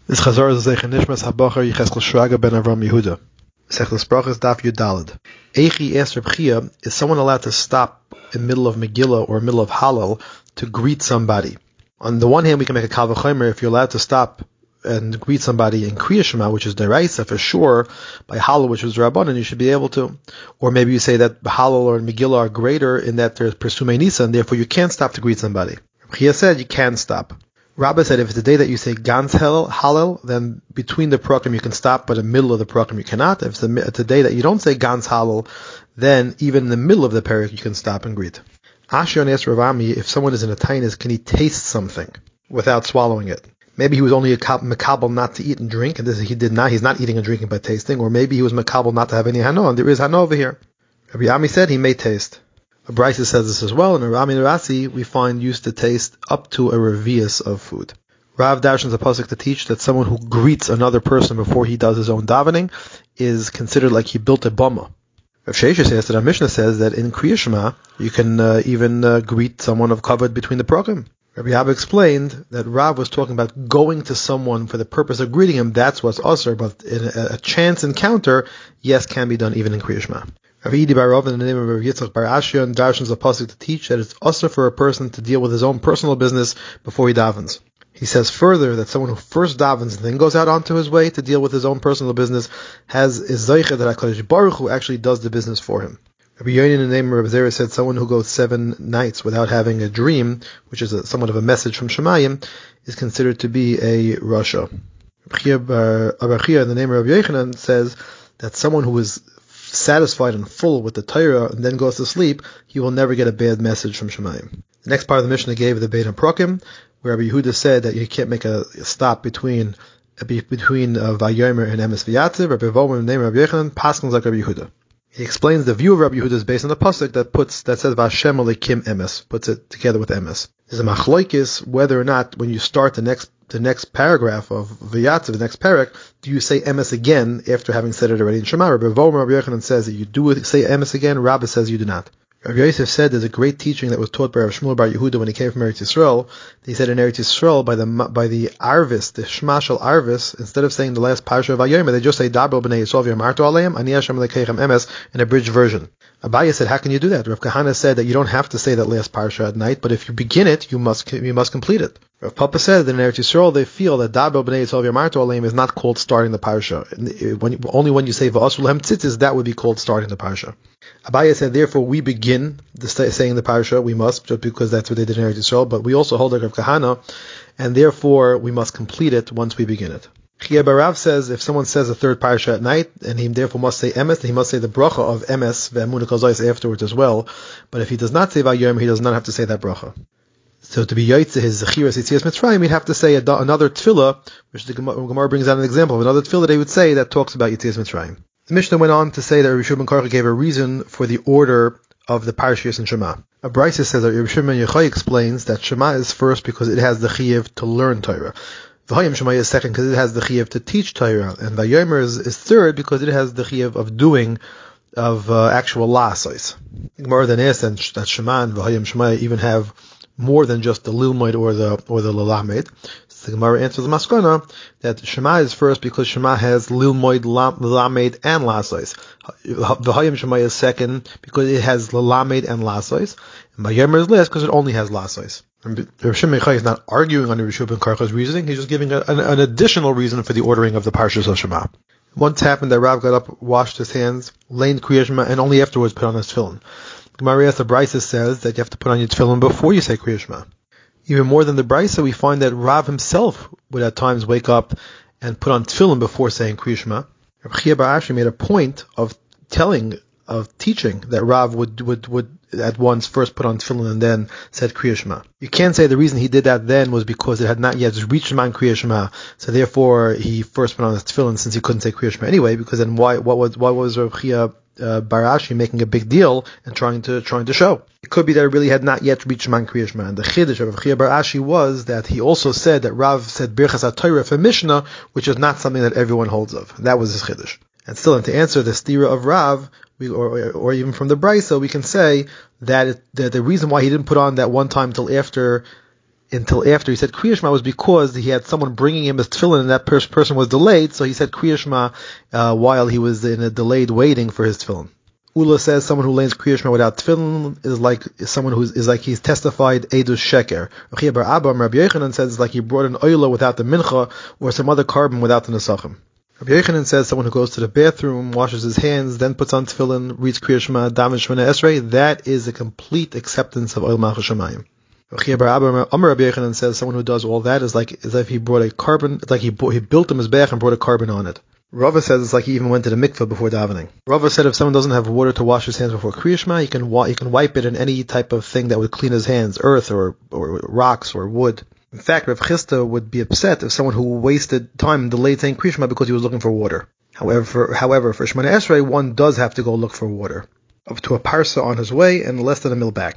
This Chazor is Zeichen Nishmas Habacher Yecheskel Shraga ben Avram Yehuda. Sechles Brachas Daf Yudalid. Eichi asked Reb Chia, is someone allowed to stop in the middle of Megillah or middle of Hallel to greet somebody? On the one hand, we can make a Kal V'chomer if you're allowed to stop and greet somebody in Kriya Shema, which is Deraisa for sure, by Hallel, which is Rabbanan, you should be able to. Or maybe you say that Hallel or Megillah are greater in that there's Persumei Nisa, and therefore you can't stop to greet somebody. Reb Chia said you can stop. Rabbi said if it's the day that you say Gans Hallel, then between the program you can stop, but in the middle of the program you cannot. If it's the day that you don't say Gans Hallel, then even in the middle of the parak you can stop and greet. Ashion asked Rav Ami, if someone is in a tainus, can he taste something without swallowing it? Maybe he was only a makabel not to eat and drink, and this he did not. He's not eating and drinking by tasting, or maybe he was makabel not to have any hano, and there is hano over here. Rabbi Ami said he may taste. Abraisa says this as well, and in Rami and Rasi we find used to taste up to a revius of food. Rav darshans a pasuk to teach that someone who greets another person before he does his own davening is considered like he built a bama. Rav Sheshes says that our Mishnah says that in Kriya Shema you can even greet someone of kavod between the program. Rabbi Abba explained that Rav was talking about going to someone for the purpose of greeting him. That's what's usher, but in a chance encounter, yes, can be done even in Kriya Shema. Rav Yidi bar Rav in the name of Rav Yitzchak bar Ashion darshans a pasuk to teach that it's usher for a person to deal with his own personal business before he davens. He says further that someone who first davens and then goes out onto his way to deal with his own personal business is zeicha that HaKadosh Baruch Hu actually does the business for him. Rabbi Yonin in the name of Rabbi Zera said someone who goes 7 nights without having a dream, which is somewhat of a message from Shemayim, is considered to be a rasha. Rabbi Chia in the name of Rabbi Yochanan says that someone who is satisfied and full with the Torah and then goes to sleep, he will never get a bad message from Shemayim. The next part of the Mishnah gave the Beit HaProkim, where Rabbi Yehuda said that you can't make a stop between Vayomer and Emes V'Yatziv. Rabbi Vomer in the name of Rabbi Yochanan paskins like Rabbi Yehuda. He explains the view of Rabbi Yehuda is based on the pasuk that says Vashem Alekim Emes, puts it together with Emes. There's a machloikis whether or not when you start the next paragraph of V'Yatziv, the next parak, do you say Emes again after having said it already in Shema? Rabbi Vomer Rabbi Yochanan says that you do say Emes again. Rabbi says you do not. Rabbi Yosef said there's a great teaching that was taught by Rav Shmuel bar Yehuda when he came from Eretz Yisrael. He said in Eretz Yisrael by the Arvis, the Shema Shel Arvis, instead of saying the last parsha of Vayomer, they just say Dabel b'nei Yisrael v'yamartu aleim ani Hashem lekeichem emes in a bridged version. Abaye said, how can you do that? Rav Kahana said that you don't have to say that last parsha at night, but if you begin it, you must complete it. Rav Papa said that in Eretz Yisrael they feel that Dabel b'nei Yisrael v'yamartu aleim is not called starting the parsha. Only when you say v'asul lahem tzitzis, that would be called starting the parsha. Abaye said, therefore, we begin saying the parsha, we must, just because that's what they did in Eretz Yisrael, but we also hold like Rav Kahana, and therefore we must complete it once we begin it. Chia Barav says, if someone says a third parsha at night, and he therefore must say emes, then he must say the bracha of emes, ve'emunah kol zayis afterwards as well, but if he does not say vayom, he does not have to say that bracha. So to be yaitze his zechiras yitzias mitzrayim, he'd have to say another tefillah, which the Gemara brings out an example of another tefillah they would say that talks about yitzias mitzrayim. The Mishnah went on to say that Rabbi Shimon Karcha gave a reason for the order of the parashiyos in Shema. Abraisa says that Rabbi Shimon Yochai explains that Shema is first because it has the chiyuv to learn Torah. V'hayim Shema is second because it has the chiyuv to teach Torah, and Vayomer is third because it has the chiyuv of doing actual la'asos. The Gemara then asks that Shema and V'hayim Shema even have more than just the lilmoid or the lalamed. The Gemara answers the maskana that Shema is first because Shema has lilmoid, lalamed, and lasais. V'hayim Shema is second because it has lalamed and lasais. And Vayomer is last because it only has lasais. Rav Shimon Yochai is not arguing on Rav Shimon Karcha's reasoning. He's just giving an additional reason for the ordering of the parshas of Shema. Once happened that Rav got up, washed his hands, lay in Kriya Shema, and only afterwards put on his tefillin. Gemara the Brisa says that you have to put on your tefillin before you say Kriya Shema. Even more than the Brisa, we find that Rav himself would at times wake up and put on tefillin before saying Kriya Shema. Rabbi Chia bar Ashi made a point of teaching that Rav would at once first put on tefillin and then said Kriya Shema. You can't say the reason he did that then was because it had not yet reached Shema and Kriya Shema, so therefore he first put on his tefillin since he couldn't say Kriya Shema anyway, because then what was Rabbi Chia bar Ashi making a big deal and trying to show? It could be that it really had not yet reached Shema and Kriya Shema. And the chiddush of Rabbi Chia bar Ashi was that he also said that Rav said Birchas HaTorah for Mishnah, which is not something that everyone holds of. That was his chiddush. And still, and to answer the stira of Rav, or even from the Brisa, we can say that the reason why he didn't put on that one time till after until after he said Kriya Shema was because he had someone bringing him his tefillin and that person was delayed, so he said Kriya Shema while he was in a delayed waiting for his tefillin. Ula says someone who lays Kriya Shema without tefillin is like someone who is like he's testified Edus Sheker. Rabbi Abba Rabbi Yochanan says it's like he brought an oila without the mincha or some other carbon without the nesachim. Rabbi Yochanan says someone who goes to the bathroom, washes his hands, then puts on tefillin, reads Kriya Shema, Daven Shemona Esrei, that is a complete acceptance of Oil Malchus Shemayim. Rabbi Yochanan says someone who does all that is like as if he brought a carbon, it's like he built a mizbeach and brought a carbon on it. Rava says it's like he even went to the mikveh before davening. Rava said if someone doesn't have water to wash his hands before Kriya Shema, he can wipe it in any type of thing that would clean his hands, earth or rocks or wood. In fact, Rav Chisda would be upset if someone who wasted time and delayed saying Kriya Shema because he was looking for water. However, for Shemona Esrei, one does have to go look for water, up to a parsa on his way and less than a mil back.